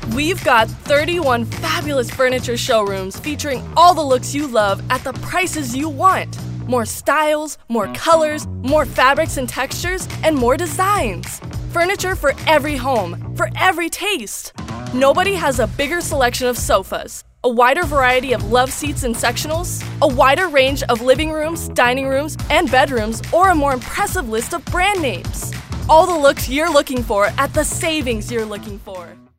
We've got 31 fabulous furniture showrooms featuring all the looks you love at the prices you want. More styles, more colors, more fabrics and textures, and more designs. Furniture for every home, for every taste. Nobody has a bigger selection of sofas, a wider variety of love seats and sectionals, a wider range of living rooms, dining rooms, and bedrooms, or a more impressive list of brand names. All the looks you're looking for at the savings you're looking for.